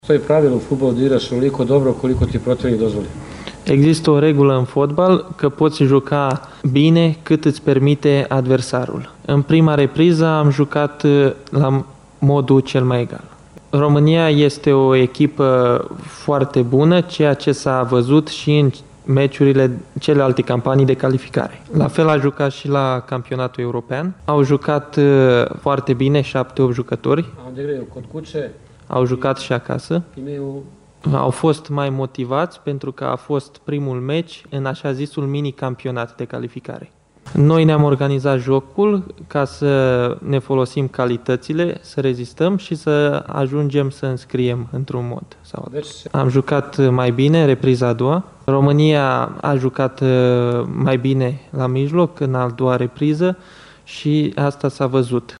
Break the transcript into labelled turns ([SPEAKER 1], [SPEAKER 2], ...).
[SPEAKER 1] Postoji pravilo u fudbalu da igraš onoliko dobro koliko ti protivnik dozvoli.
[SPEAKER 2] Există o regulă în fotbal că poți juca bine cât îți permite adversarul. În prima repriză am jucat la modul cel mai egal. România este o echipă foarte bună, ceea ce s-a văzut și în meciurile celelalte campanii de calificare. La fel a jucat și la campionatul european. Au jucat foarte bine 7-8 jucători. Au jucat și acasă. Au fost mai motivați pentru că a fost primul meci în așa zisul mini-campionat de calificare. Noi ne-am organizat jocul ca să ne folosim calitățile, să rezistăm și să ajungem să înscriem într-un mod sau altul. Am jucat mai bine repriza a doua. România a jucat mai bine la mijloc în a doua repriză și asta s-a văzut.